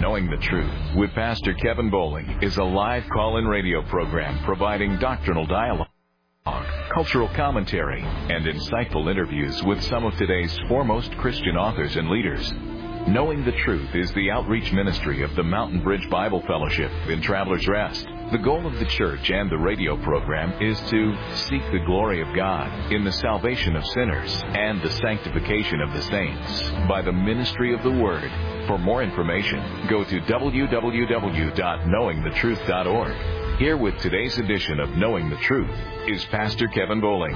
Knowing the Truth with Pastor Kevin Bowling is a live call-in radio program providing doctrinal dialogue, cultural commentary, and insightful interviews with some of today's foremost Christian authors and leaders. Knowing the Truth is the outreach ministry of the Mountain Bridge Bible Fellowship in Travelers Rest. The goal of the church and the radio program is to seek the glory of God in the salvation of sinners and the sanctification of the saints by the ministry of the Word. For more information, go to www.knowingthetruth.org. Here with today's edition of Knowing the Truth is Pastor Kevin Bowling.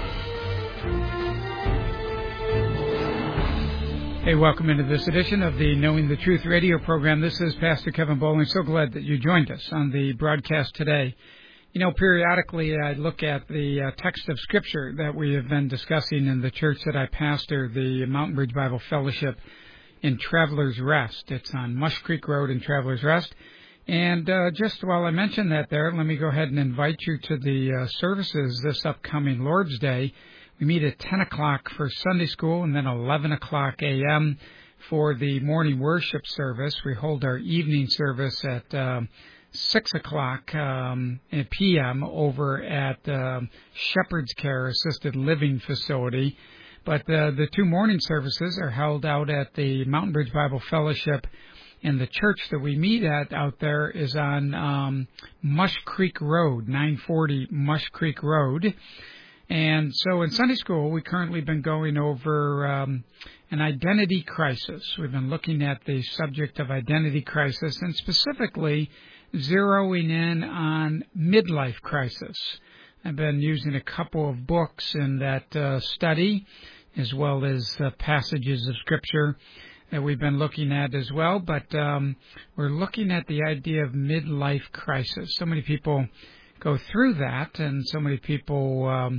Hey, welcome into this edition of the Knowing the Truth radio program. This is Pastor Kevin Bowling. So glad that you joined us on the broadcast today. You know, periodically I look at the text of Scripture that we have been discussing in the church that I pastor, the Mountain Bridge Bible Fellowship in Travelers Rest. It's on Mush Creek Road in Travelers Rest. And just while I mention that there, let me go ahead and invite you to the services this upcoming Lord's Day. We meet at 10 o'clock for Sunday school and then 11 o'clock a.m. for the morning worship service. We hold our evening service at 6 o'clock p.m. over at Shepherd's Care Assisted Living Facility. But the two morning services are held out at the Mountain Bridge Bible Fellowship, and the church that we meet at out there is on Mush Creek Road, 940 Mush Creek Road. And so in Sunday school, we've currently been going over an identity crisis. We've been looking at the subject of identity crisis and specifically zeroing in on midlife crisis. I've been using a couple of books in that study, as well as passages of Scripture that we've been looking at as well. But we're looking at the idea of midlife crisis. So many people go through that, and so many people,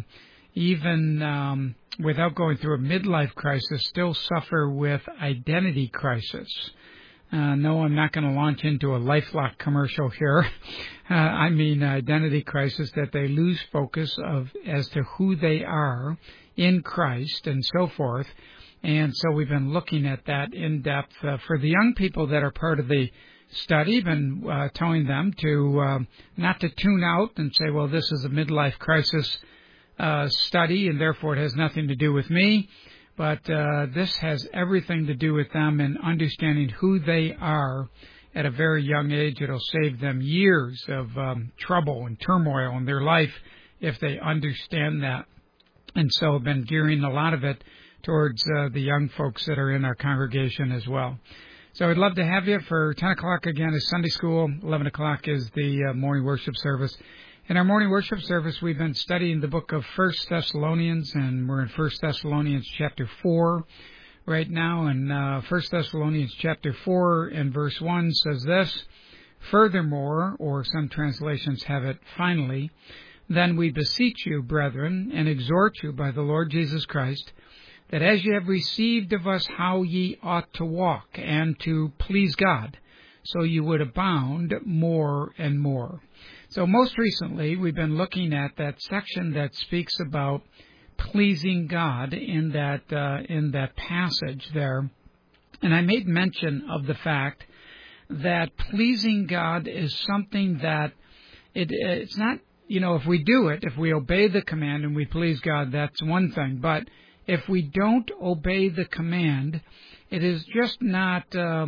even without going through a midlife crisis, still suffer with identity crisis. No, I'm not going to launch into a LifeLock commercial here. I mean identity crisis, that they lose focus as to who they are in Christ and so forth. And so we've been looking at that in depth. For the young people that are part of the study, been telling them to not to tune out and say, well, this is a midlife crisis study and therefore it has nothing to do with me. But this has everything to do with them and understanding who they are at a very young age. It'll save them years of trouble and turmoil in their life if they understand that. And so I've been gearing a lot of it towards the young folks that are in our congregation as well. So I'd love to have you for 10 o'clock again is Sunday school, 11 o'clock is the morning worship service. In our morning worship service, we've been studying the book of 1 Thessalonians, and we're in 1 Thessalonians chapter 4 right now. And 1 Thessalonians chapter 4 and verse 1 says this: "Furthermore," or some translations have it, "finally, then we beseech you, brethren, and exhort you by the Lord Jesus Christ, that as ye have received of us how ye ought to walk and to please God, so you would abound more and more." So most recently, we've been looking at that section that speaks about pleasing God in that passage there. And I made mention of the fact that pleasing God is something that it's not, if we do it, if we obey the command and we please God, that's one thing. But if we don't obey the command, it is just not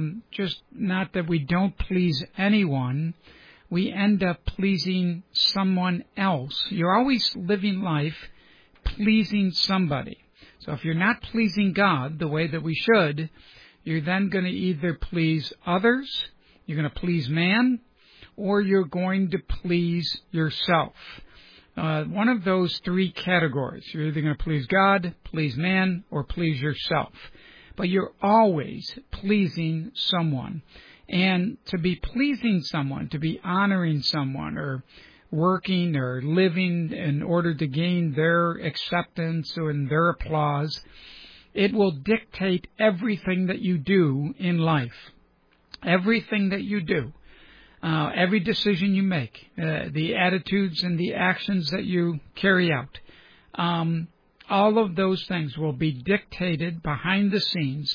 that we don't please anyone. We end up pleasing someone else. You're always living life pleasing somebody. So if you're not pleasing God the way that we should, you're then going to either please others, you're going to please man, or you're going to please yourself. One of those three categories. You're either going to please God, please man, or please yourself. But you're always pleasing someone. And to be pleasing someone, to be honoring someone, or working or living in order to gain their acceptance and their applause, it will dictate everything that you do in life. Everything that you do. Every decision you make, the attitudes and the actions that you carry out, all of those things will be dictated behind the scenes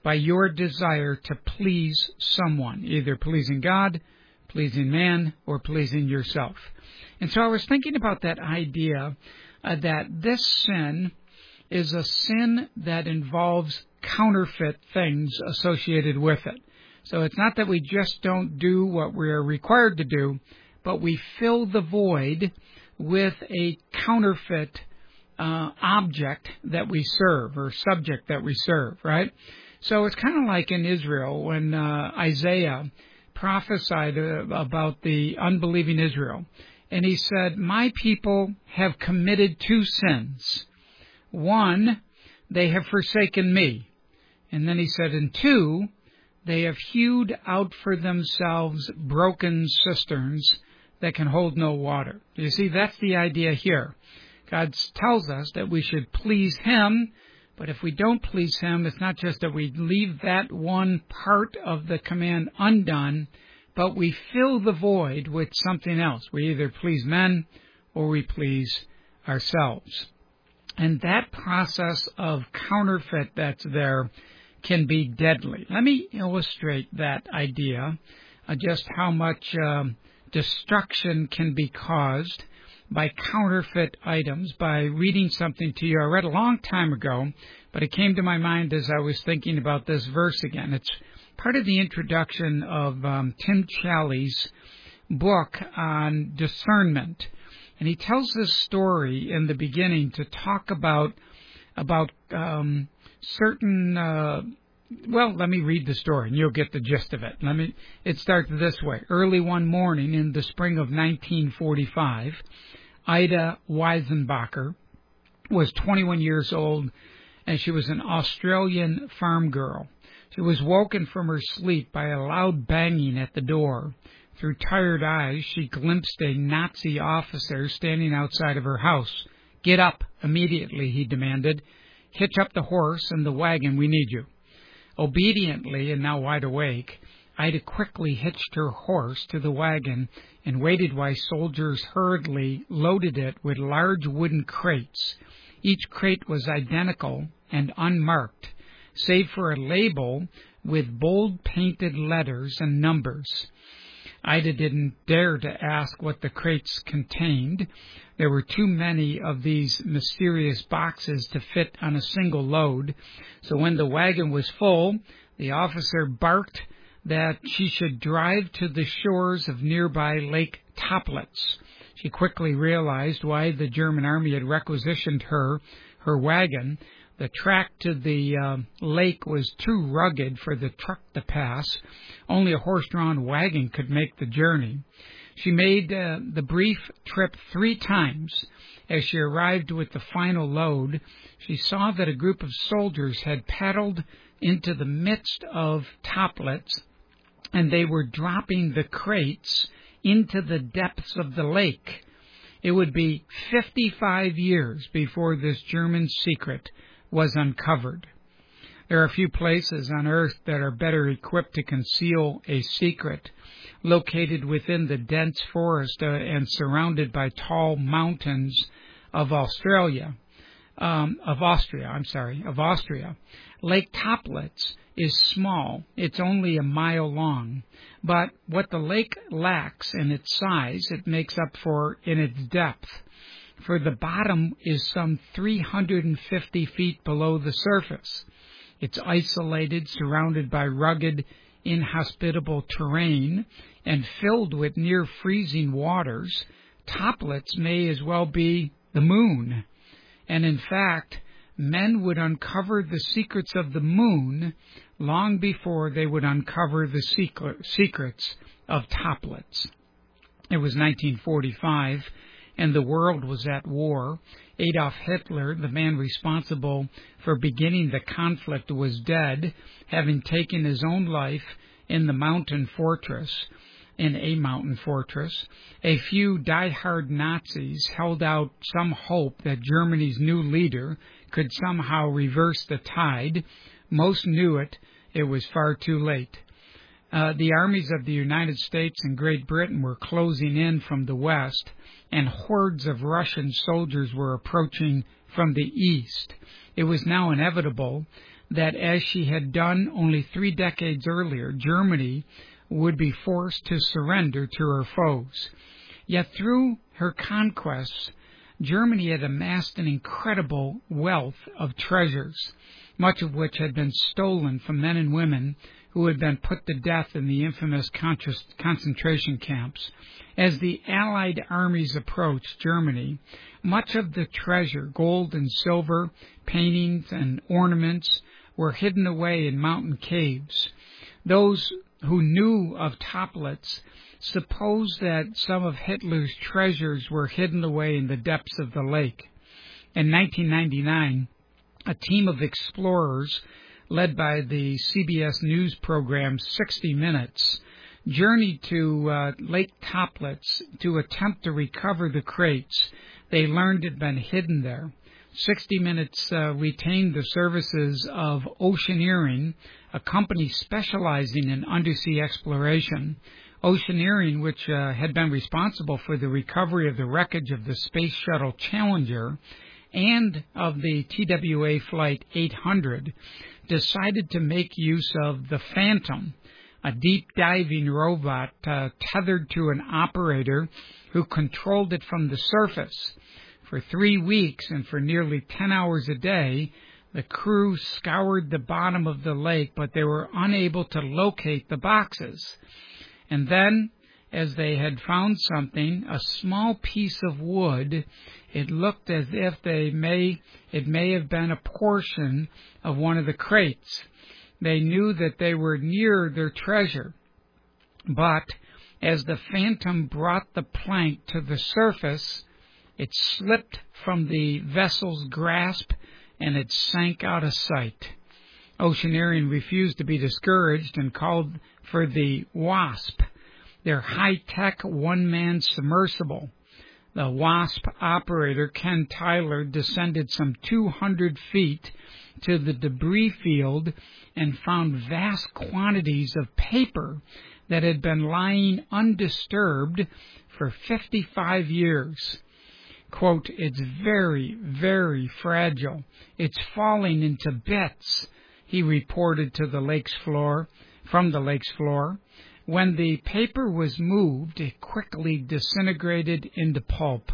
by your desire to please someone, either pleasing God, pleasing man, or pleasing yourself. And so I was thinking about that idea that this sin is a sin that involves counterfeit things associated with it. So it's not that we just don't do what we're required to do, but we fill the void with a counterfeit object that we serve, or subject that we serve, right? So it's kind of like in Israel when Isaiah prophesied about the unbelieving Israel. And he said, my people have committed two sins. One, they have forsaken me. And then he said, and two, they have hewed out for themselves broken cisterns that can hold no water. You see, that's the idea here. God tells us that we should please Him, but if we don't please Him, it's not just that we leave that one part of the command undone, but we fill the void with something else. We either please men or we please ourselves. And that process of counterfeit that's there can be deadly. Let me illustrate that idea, just how much destruction can be caused by counterfeit items, by reading something to you. I read a long time ago, but it came to my mind as I was thinking about this verse again. It's part of the introduction of Tim Challies' book on discernment. And he tells this story in the beginning to talk about certain... well, let me read the story, and you'll get the gist of it. It starts this way. Early one morning in the spring of 1945, Ida Weisenbacher was 21 years old, and she was an Australian farm girl. She was woken from her sleep by a loud banging at the door. Through tired eyes, she glimpsed a Nazi officer standing outside of her house. Get up immediately, he demanded. Hitch up the horse and the wagon, we need you. Obediently, and now wide awake, Ida quickly hitched her horse to the wagon and waited while soldiers hurriedly loaded it with large wooden crates. Each crate was identical and unmarked, save for a label with bold painted letters and numbers. Ida didn't dare to ask what the crates contained. There were too many of these mysterious boxes to fit on a single load, so when the wagon was full, the officer barked that she should drive to the shores of nearby Lake Toplitz. She quickly realized why the German army had requisitioned her wagon. The track to the lake was too rugged for the truck to pass. Only a horse-drawn wagon could make the journey. She made the brief trip 3 times. As she arrived with the final load, she saw that a group of soldiers had paddled into the midst of Toplitz, and they were dropping the crates into the depths of the lake. It would be 55 years before this German secret was uncovered. There are few places on earth that are better equipped to conceal a secret. Located within the dense forest and surrounded by tall mountains of Austria. Lake Toplitz is small. It's only a mile long. But what the lake lacks in its size, it makes up for in its depth. For the bottom is some 350 feet below the surface. It's isolated, surrounded by rugged, inhospitable terrain, and filled with near-freezing waters. Toplitz may as well be the moon. And in fact, men would uncover the secrets of the moon long before they would uncover the secrets of Toplitz. It was 1945, and the world was at war. Adolf Hitler, the man responsible for beginning the conflict, was dead, having taken his own life in a mountain fortress. A few die-hard Nazis held out some hope that Germany's new leader could somehow reverse the tide. Most knew it was far too late. The armies of the United States and Great Britain were closing in from the west, and hordes of Russian soldiers were approaching from the east. It was now inevitable that, as she had done only 3 decades earlier, Germany would be forced to surrender to her foes. Yet through her conquests, Germany had amassed an incredible wealth of treasures, much of which had been stolen from men and women who had been put to death in the infamous concentration camps. As the Allied armies approached Germany, much of the treasure, gold and silver, paintings and ornaments, were hidden away in mountain caves. Those who knew of Toplitz supposed that some of Hitler's treasures were hidden away in the depths of the lake. In 1999, a team of explorers, led by the CBS News program 60 Minutes, journeyed to Lake Toplitz to attempt to recover the crates they learned had been hidden there. 60 Minutes retained the services of Oceaneering, a company specializing in undersea exploration. Oceaneering, which had been responsible for the recovery of the wreckage of the Space Shuttle Challenger and of the TWA Flight 800, decided to make use of the Phantom, a deep-diving robot tethered to an operator who controlled it from the surface. For 3 weeks and for nearly 10 hours a day, the crew scoured the bottom of the lake, but they were unable to locate the boxes. And then, as they had found something, a small piece of wood, it looked as if it may have been a portion of one of the crates. They knew that they were near their treasure. But as the Phantom brought the plank to the surface, it slipped from the vessel's grasp and it sank out of sight. Oceaneering refused to be discouraged and called for the Wasp, their high-tech one-man submersible. The Wasp operator, Ken Tyler, descended some 200 feet to the debris field and found vast quantities of paper that had been lying undisturbed for 55 years. Quote, "It's very, very fragile. It's falling into bits," he reported to the lake's floor, from the lake's floor. When the paper was moved, it quickly disintegrated into pulp.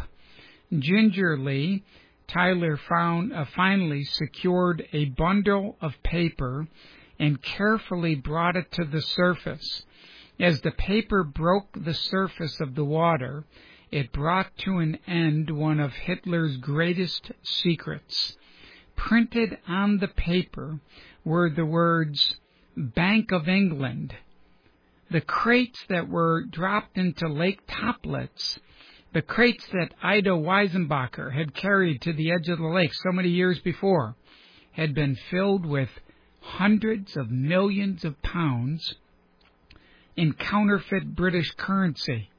Gingerly, Tyler finally secured a bundle of paper and carefully brought it to the surface. As the paper broke the surface of the water, it brought to an end one of Hitler's greatest secrets. Printed on the paper were the words, "Bank of England." The crates that were dropped into Lake Toplitz, the crates that Ida Weisenbacher had carried to the edge of the lake so many years before, had been filled with hundreds of millions of pounds in counterfeit British currency.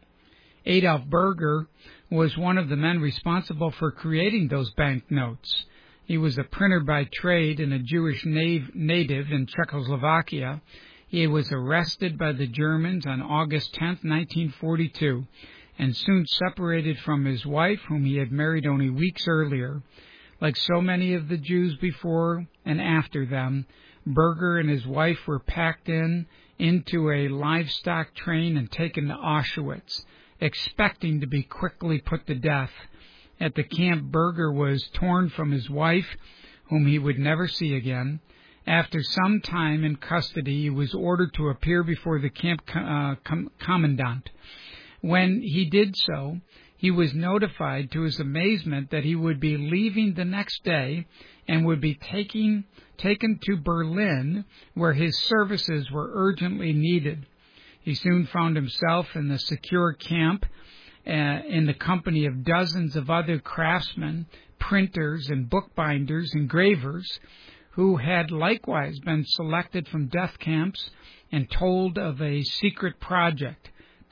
Adolf Berger was one of the men responsible for creating those banknotes. He was a printer by trade and a Jewish native in Czechoslovakia. He was arrested by the Germans on August 10, 1942, and soon separated from his wife, whom he had married only weeks earlier. Like so many of the Jews before and after them, Berger and his wife were packed into a livestock train and taken to Auschwitz, expecting to be quickly put to death. At the camp, Berger was torn from his wife, whom he would never see again. After some time in custody, he was ordered to appear before the camp commandant. When he did so, he was notified to his amazement that he would be leaving the next day and would be taken to Berlin, where his services were urgently needed. He soon found himself in the secure camp in the company of dozens of other craftsmen, printers and bookbinders, engravers, who had likewise been selected from death camps and told of a secret project,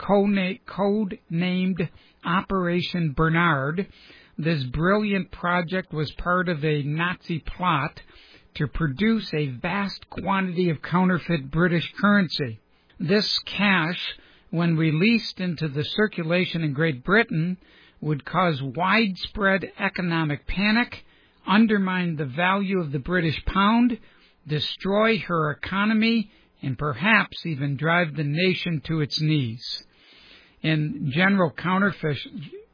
code-named Operation Bernard. This brilliant project was part of a Nazi plot to produce a vast quantity of counterfeit British currency. This cash, when released into the circulation in Great Britain, would cause widespread economic panic, undermine the value of the British pound, destroy her economy, and perhaps even drive the nation to its knees. In general, counterfeiters,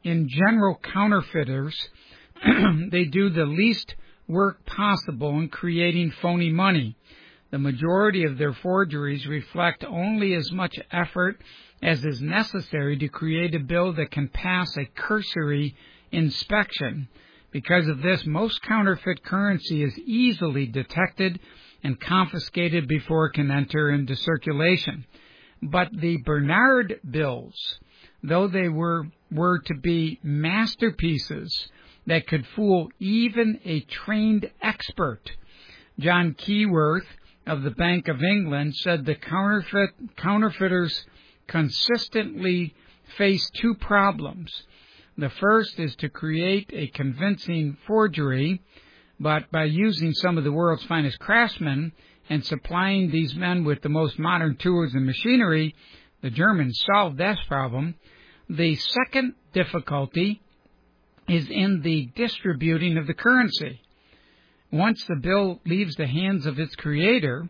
they do the least work possible in creating phony money. The majority of their forgeries reflect only as much effort as is necessary to create a bill that can pass a cursory inspection. Because of this, most counterfeit currency is easily detected and confiscated before it can enter into circulation. But the Bernard bills, though they were to be masterpieces that could fool even a trained expert, John Keyworth of the Bank of England said the counterfeiters consistently face two problems. The first is to create a convincing forgery, but by using some of the world's finest craftsmen and supplying these men with the most modern tools and machinery, the Germans solved this problem. The second difficulty is in the distributing of the currency. Once the bill leaves the hands of its creator,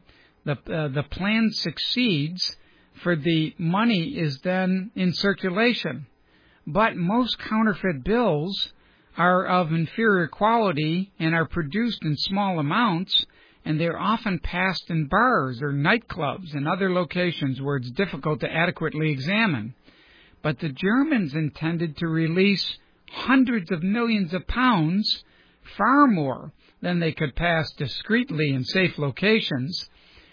the plan succeeds, for the money is then in circulation. But most counterfeit bills are of inferior quality and are produced in small amounts, and they're often passed in bars or nightclubs and other locations where it's difficult to adequately examine. But the Germans intended to release hundreds of millions of pounds, far more than they could pass discreetly in safe locations.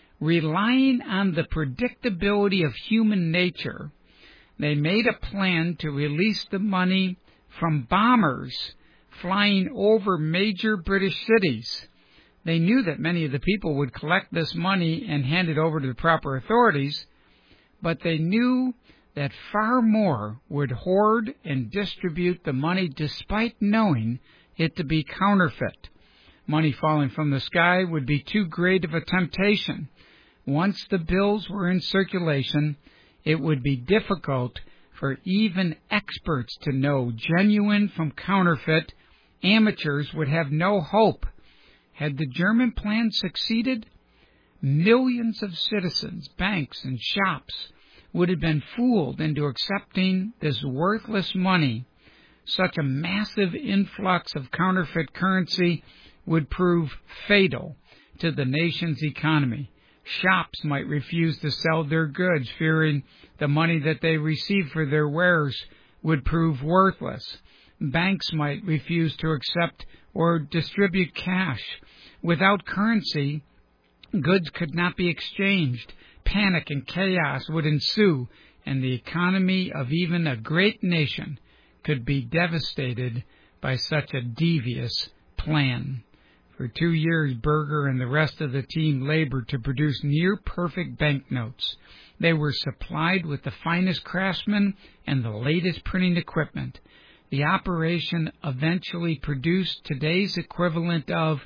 Relying on the predictability of human nature, they made a plan to release the money from bombers flying over major British cities. They knew that many of the people would collect this money and hand it over to the proper authorities, but they knew that far more would hoard and distribute the money despite knowing it to be counterfeit. Money falling from the sky would be too great of a temptation. Once the bills were in circulation, it would be difficult for even experts to know genuine from counterfeit. Amateurs would have no hope. Had the German plan succeeded, millions of citizens, banks, and shops would have been fooled into accepting this worthless money. Such a massive influx of counterfeit currency would prove fatal to the nation's economy. Shops might refuse to sell their goods, fearing the money that they receive for their wares would prove worthless. Banks might refuse to accept or distribute cash. Without currency, goods could not be exchanged. Panic and chaos would ensue, and the economy of even a great nation could be devastated by such a devious plan. For 2 years, Berger and the rest of the team labored to produce near-perfect banknotes. They were supplied with the finest craftsmen and the latest printing equipment. The operation eventually produced today's equivalent of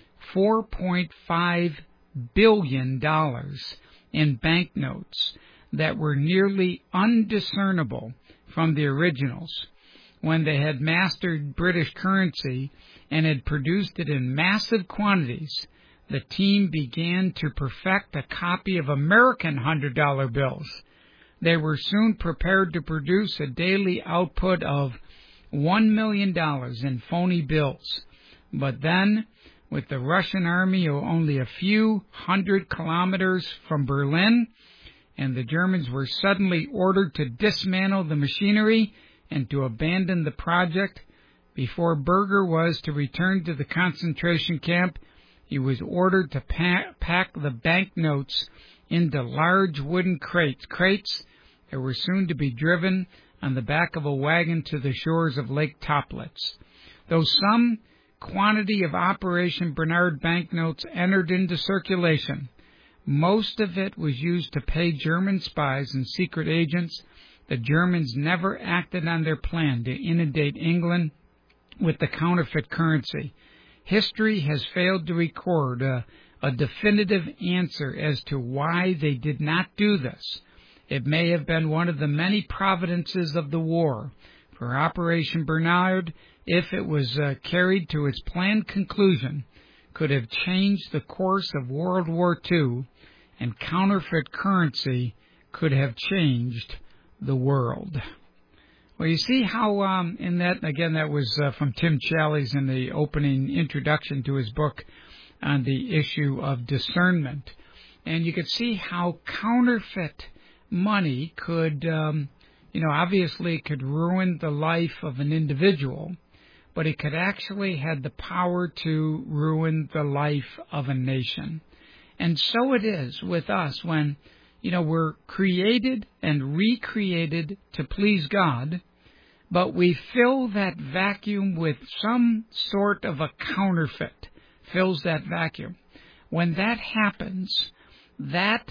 $4.5 billion in banknotes that were nearly undiscernible from the originals. When they had mastered British currency and had produced it in massive quantities, the team began to perfect a copy of American $100 bills. They were soon prepared to produce a daily output of $1 million in phony bills. But then, with the Russian army only a few hundred kilometers from Berlin, and the Germans were suddenly ordered to dismantle the machinery and to abandon the project, before Berger was to return to the concentration camp, he was ordered to pack the banknotes into large wooden crates that were soon to be driven on the back of a wagon to the shores of Lake Toplitz. Though some quantity of Operation Bernard banknotes entered into circulation, most of it was used to pay German spies and secret agents. The Germans never acted on their plan to inundate England with the counterfeit currency. History has failed to record a definitive answer as to why they did not do this. It may have been one of the many providences of the war. For Operation Bernard, if it was carried to its planned conclusion, could have changed the course of World War II, and counterfeit currency could have changed the world. Well, you see how in that, again, that was from Tim Challies in the opening introduction to his book on the issue of discernment. And you could see how counterfeit money could, obviously it could ruin the life of an individual, but it could actually have the power to ruin the life of a nation. And so it is with us when, we're created and recreated to please God, but we fill that vacuum with some sort of a counterfeit, fills that vacuum. When that happens, that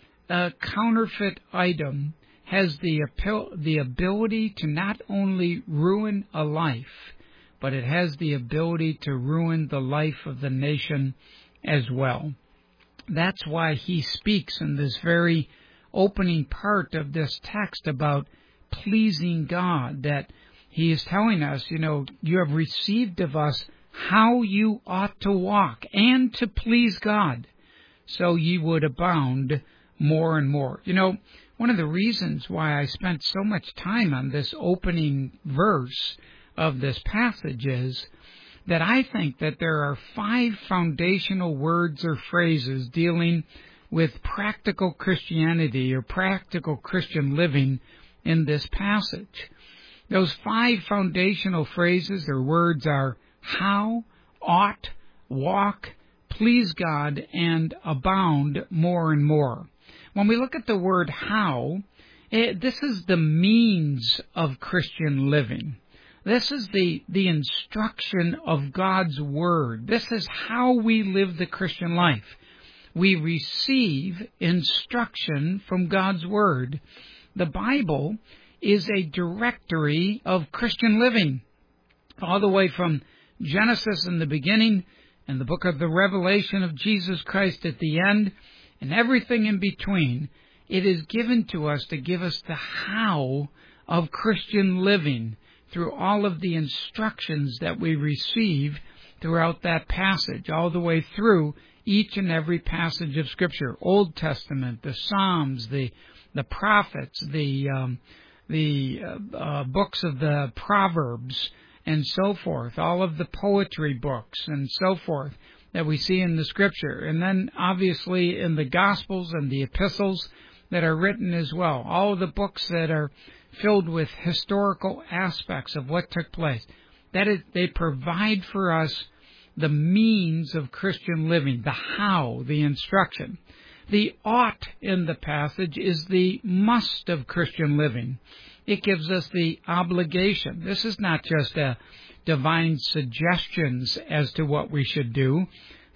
counterfeit item has the ability to not only ruin a life, but it has the ability to ruin the life of the nation as well. That's why he speaks in this very opening part of this text about pleasing God, that he is telling us, you have received of us how you ought to walk and to please God, so ye would abound more and more. One of the reasons why I spent so much time on this opening verse of this passage is that I think that there are 5 foundational words or phrases dealing with practical Christianity or practical Christian living in this passage. Those 5 foundational phrases or words are how, ought, walk, please God, and abound more and more. When we look at the word how, this is the means of Christian living. This is the instruction of God's Word. This is how we live the Christian life. We receive instruction from God's Word. The Bible is a directory of Christian living, all the way from Genesis in the beginning and the book of the Revelation of Jesus Christ at the end, and everything in between. It is given to us to give us the how of Christian living through all of the instructions that we receive throughout that passage, all the way through each and every passage of Scripture, Old Testament, the Psalms, the prophets, the books of the Proverbs, and so forth, all of the poetry books and so forth that we see in the Scripture. And then, obviously, in the Gospels and the epistles that are written as well, all of the books that are filled with historical aspects of what took place. That is, they provide for us the means of Christian living, the how, the instruction. The ought in the passage is the must of Christian living. It gives us the obligation. This is not just a divine suggestions as to what we should do.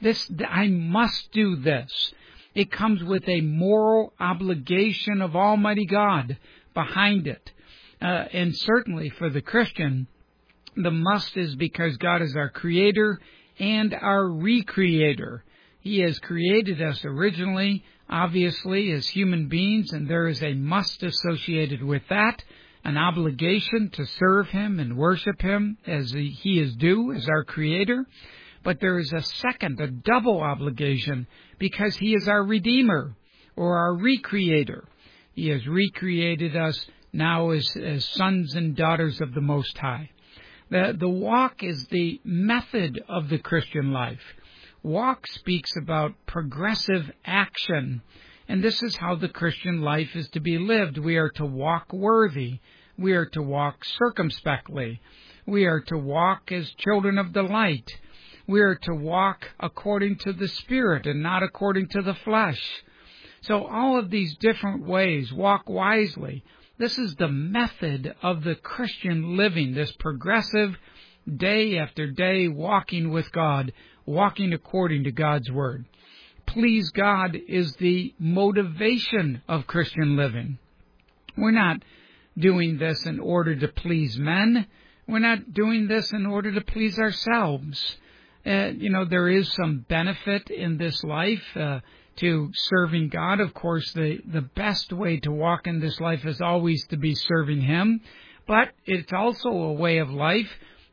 I must do this. It comes with a moral obligation of Almighty God behind it. And certainly for the Christian, the must is because God is our Creator and our Recreator. He has created us originally, obviously, as human beings, and there is a must associated with that, an obligation to serve Him and worship Him as He is due, as our Creator. But there is a second, a double obligation, because He is our Redeemer or our Recreator. He has recreated us now as sons and daughters of the Most High. The walk is the method of the Christian life. Walk speaks about progressive action, and this is how the Christian life is to be lived. We are to walk worthy. We are to walk circumspectly. We are to walk as children of the light. We are to walk according to the Spirit and not according to the flesh. So all of these different ways, walk wisely. This is the method of the Christian living, this progressive, day after day, walking with God, walking according to God's Word. Please God is the motivation of Christian living. We're not doing this in order to please men. We're not doing this in order to please ourselves. There is some benefit in this life to serving God. Of course, the best way to walk in this life is always to be serving Him. But it's also a way of life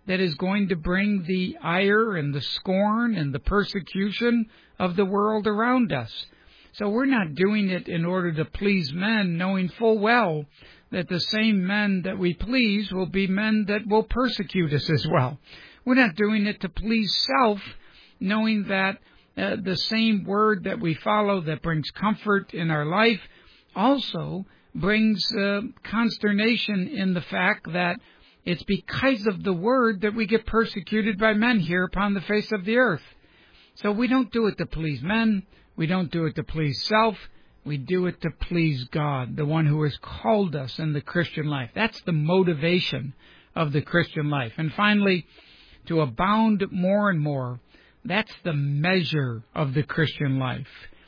that is going to bring the ire and the scorn and the persecution of the world around us. So we're not doing it in order to please men, knowing full well that the same men that we please will be men that will persecute us as well. We're not doing it to please self, knowing that the same word that we follow that brings comfort in our life also brings consternation in the fact that it's because of the word that we get persecuted by men here upon the face of the earth. So we don't do it to please men. We don't do it to please self. We do it to please God, the one who has called us in the Christian life. That's the motivation of the Christian life. And finally, to abound more and more, that's the measure of the Christian life.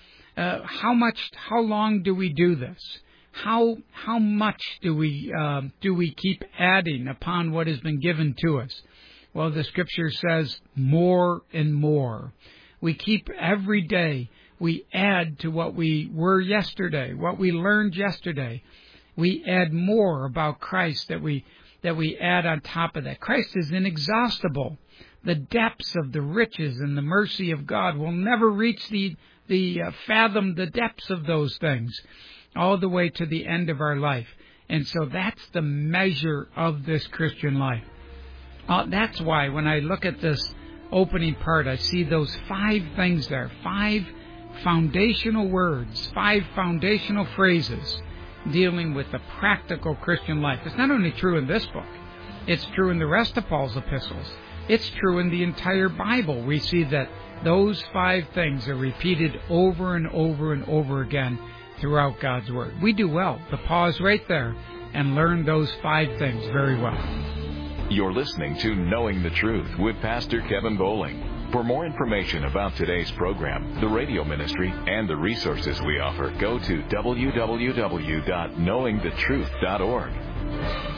How long do we do this? How much do we keep adding upon what has been given to us? Well, the Scripture says more and more. We keep every day. We add to what we were yesterday, what we learned yesterday. We add more about Christ that we add on top of that. Christ is inexhaustible. The depths of the riches and the mercy of God will never reach fathom the depths of those things, all the way to the end of our life. And so that's the measure of this Christian life. That's why when I look at this opening part, I see those 5 things there, 5 foundational words, 5 foundational phrases dealing with the practical Christian life. It's not only true in this book, it's true in the rest of Paul's epistles. It's true in the entire Bible. We see that those 5 things are repeated over and over and over again throughout God's Word. We do well to pause right there and learn those 5 things very well. You're listening to Knowing the Truth with Pastor Kevin Bowling. For more information about today's program, the radio ministry, and the resources we offer, go to www.knowingthetruth.org.